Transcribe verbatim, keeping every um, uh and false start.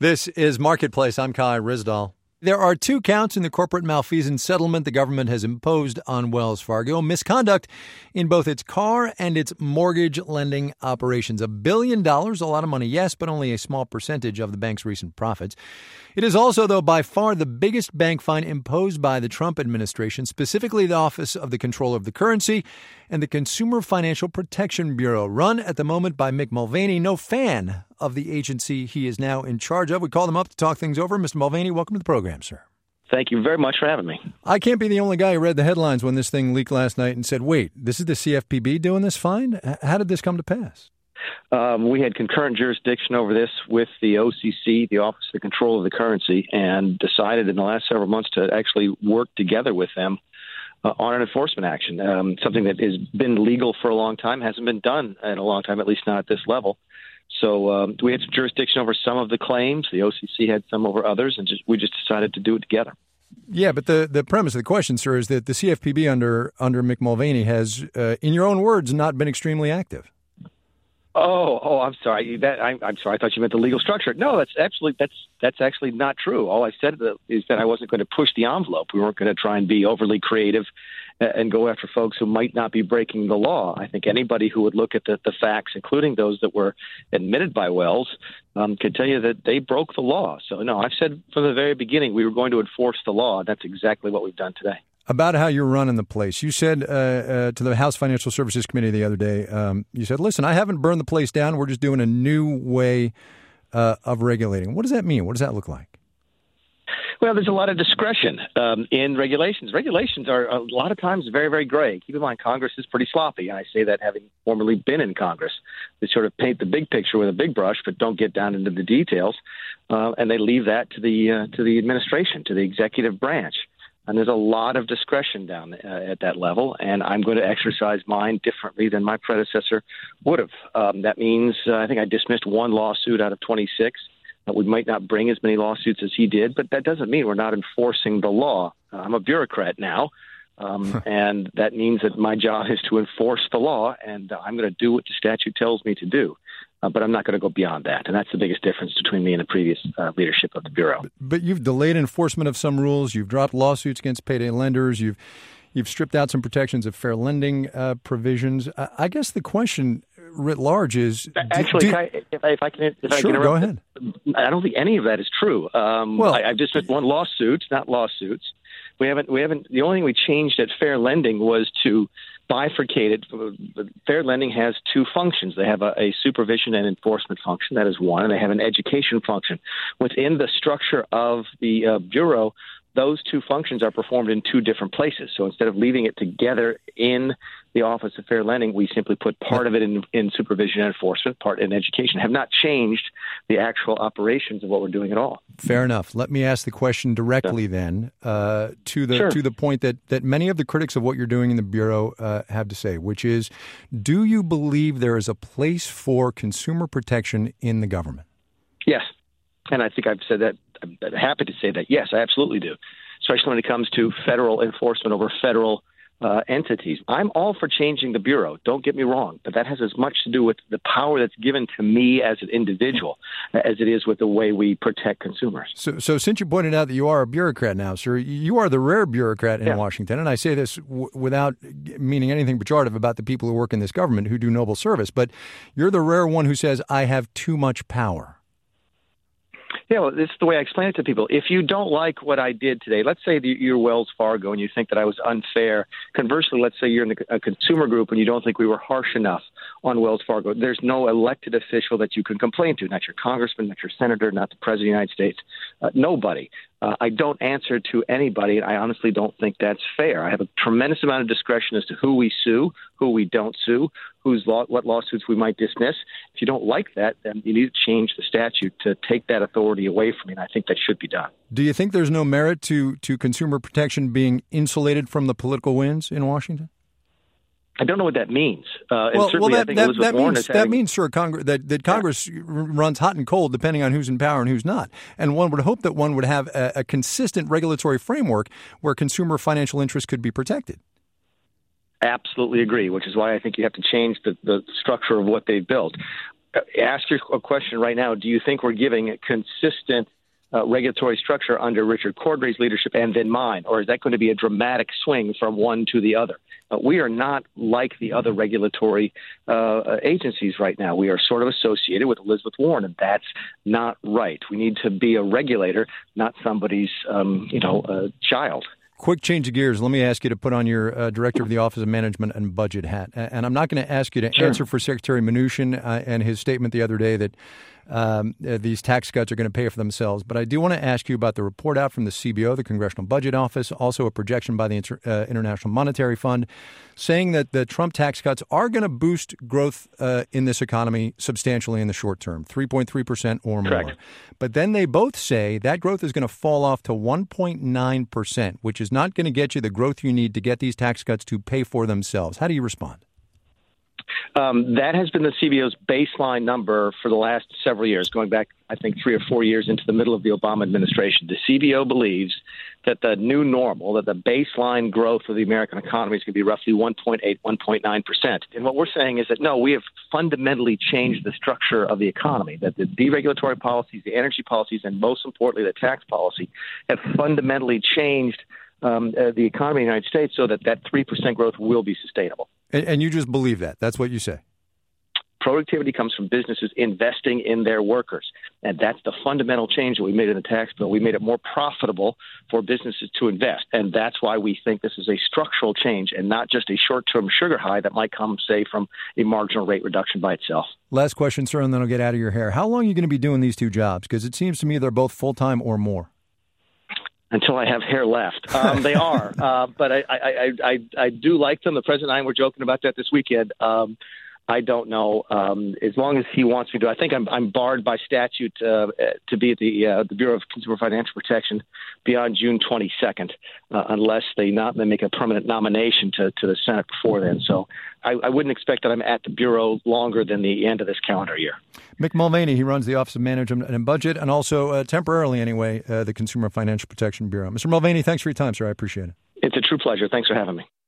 This is Marketplace. I'm Kai Ryssdal. There are two counts in the corporate malfeasance settlement the government has imposed on Wells Fargo: misconduct in both its car and its mortgage lending operations. A billion dollars, a lot of money, yes, but only a small percentage of the bank's recent profits. It is also, though, by far the biggest bank fine imposed by the Trump administration, specifically the Office of the Comptroller of the Currency and the Consumer Financial Protection Bureau, run at the moment by Mick Mulvaney, no fan of the agency he is now in charge of. We called him up to talk things over. Mister Mulvaney, welcome to the program, sir. Thank you very much for having me. I can't be the only guy who read the headlines when this thing leaked last night and said, wait, this is the C F P B doing this fine? How did this come to pass? Um, we had concurrent jurisdiction over this with the O C C, the Office of the Comptroller of the Currency, and decided in the last several months to actually work together with them uh, on an enforcement action, um, something that has been legal for a long time, hasn't been done in a long time, at least not at this level. So um, we had some jurisdiction over some of the claims. The O C C had some over others, and just, we just decided to do it together. Yeah, but the, the premise of the question, sir, is that the C F P B under under Mick Mulvaney has, uh, in your own words, not been extremely active. Oh, oh, I'm sorry. That I, I'm sorry. I thought you meant the legal structure. No, that's actually that's that's actually not true. All I said is that I wasn't going to push the envelope. We weren't going to try and be overly creative and go after folks who might not be breaking the law. I think anybody who would look at the, the facts, including those that were admitted by Wells, um, could tell you that they broke the law. So, no, I've said from the very beginning we were going to enforce the law. That's exactly what we've done today. About how you're running the place. You said uh, uh, to the House Financial Services Committee the other day, um, you said, listen, I haven't burned the place down. We're just doing a new way uh, of regulating. What does that mean? What does that look like? Well, there's a lot of discretion um, in regulations. Regulations are a lot of times very, very gray. Keep in mind, Congress is pretty sloppy. And I say that having formerly been in Congress. They sort of paint the big picture with a big brush, but don't get down into the details. Uh, and they leave that to the uh, to the administration, to the executive branch. And there's a lot of discretion down uh, at that level, and I'm going to exercise mine differently than my predecessor would have. Um, that means uh, I think I dismissed one lawsuit out of twenty-six. Uh, we might not bring as many lawsuits as he did, but that doesn't mean we're not enforcing the law. Uh, I'm a bureaucrat now, um, and that means that my job is to enforce the law, and uh, I'm going to do what the statute tells me to do. Uh, but I'm not going to go beyond that. And that's the biggest difference between me and the previous uh, leadership of the Bureau. But, but you've delayed enforcement of some rules. You've dropped lawsuits against payday lenders. You've you've stripped out some protections of fair lending uh, provisions. I, I guess the question writ large is... Actually, do, do, I, if, I, if I can... If sure, I can go ahead. I don't think any of that is true. Um, well, I, I've dismissed one lawsuit, not lawsuits. We haven't. We haven't. The only thing we changed at fair lending was to bifurcate it. Fair lending has two functions. They have a, a supervision and enforcement function. That is one, and they have an education function. Within the structure of the uh, Bureau, those two functions are performed in two different places. So instead of leaving it together in the Office of Fair Lending, we simply put part of it in, in supervision and enforcement, part in education. Have not changed the actual operations of what we're doing at all. Fair enough. Let me ask the question directly yeah. then uh, to the sure. to the point that, that many of the critics of what you're doing in the Bureau uh, have to say, which is, do you believe there is a place for consumer protection in the government? Yes. And I think I've said that. I'm happy to say that. Yes, I absolutely do, especially when it comes to federal enforcement over federal uh, entities. I'm all for changing the Bureau. Don't get me wrong, but that has as much to do with the power that's given to me as an individual as it is with the way we protect consumers. So, so since you pointed out that you are a bureaucrat now, sir, you are the rare bureaucrat in yeah. Washington, and I say this w- without meaning anything pejorative about the people who work in this government who do noble service, but you're the rare one who says, I have too much power. Yeah, well, this is the way I explain it to people. If you don't like what I did today, let's say that you're Wells Fargo and you think that I was unfair. Conversely, let's say you're in a consumer group and you don't think we were harsh enough on Wells Fargo. There's no elected official that you can complain to, not your congressman, not your senator, not the president of the United States, uh, nobody. Uh, I don't answer to anybody, and I honestly don't think that's fair. I have a tremendous amount of discretion as to who we sue, who we don't sue, who's law, what lawsuits we might dismiss. If you don't like that, then you need to change the statute to take that authority away from me, and I think that should be done. Do you think there's no merit to, to consumer protection being insulated from the political winds in Washington? I don't know what that means. Uh, well, and certainly, well, that, I think that, Elizabeth that Warren means is having, that means, sir, Congre- that that Congress yeah. runs hot and cold depending on who's in power and who's not. And one would hope that one would have a, a consistent regulatory framework where consumer financial interests could be protected. Absolutely agree, which is why I think you have to change the, the structure of what they've built. ask your a question right now. Do you think we're giving a consistent uh, regulatory structure under Richard Corday's leadership and then mine, or is that going to be a dramatic swing from one to the other? Uh, we are not like the other regulatory uh, agencies right now. We are sort of associated with Elizabeth Warren, and that's not right. We need to be a regulator, not somebody's, um, you know, uh, child. Quick change of gears. Let me ask you to put on your uh, Director of the Office of Management and Budget hat. And I'm not going to ask you to Sure. answer for Secretary Mnuchin uh, and his statement the other day that um, uh, these tax cuts are going to pay for themselves. But I do want to ask you about the report out from the C B O, the Congressional Budget Office, also a projection by the Inter- uh, International Monetary Fund, saying that the Trump tax cuts are going to boost growth uh, in this economy substantially in the short term, three point three percent or more. Correct. But then they both say that growth is going to fall off to one point nine percent, which is not going to get you the growth you need to get these tax cuts to pay for themselves. How do you respond? Um, that has been the C B O's baseline number for the last several years, going back, I think, three or four years into the middle of the Obama administration. The C B O believes that the new normal, that the baseline growth of the American economy is going to be roughly one point eight, one point nine percent. And what we're saying is that, no, we have fundamentally changed the structure of the economy, that the deregulatory policies, the energy policies, and most importantly, the tax policy have fundamentally changed um, uh, the economy in the United States so that that three percent growth will be sustainable. And, and you just believe that? That's what you say? Productivity comes from businesses investing in their workers. And that's the fundamental change that we made in the tax bill. We made it more profitable for businesses to invest. And that's why we think this is a structural change and not just a short-term sugar high that might come, say, from a marginal rate reduction by itself. Last question, sir, and then I'll get out of your hair. How long are you going to be doing these two jobs? Because it seems to me they're both full-time or more. Until I have hair left. Um, they are. Uh, but I, I, I, I do like them. The president and I were joking about that this weekend. Um, I don't know. Um, as long as he wants me to. I think I'm, I'm barred by statute uh, to be at the, uh, the Bureau of Consumer Financial Protection beyond June twenty-second, uh, unless they not they make a permanent nomination to, to the Senate before then. So I, I wouldn't expect that I'm at the Bureau longer than the end of this calendar year. Mick Mulvaney, he runs the Office of Management and Budget, and also, uh, temporarily anyway, uh, the Consumer Financial Protection Bureau. Mister Mulvaney, thanks for your time, sir. I appreciate it. It's a true pleasure. Thanks for having me.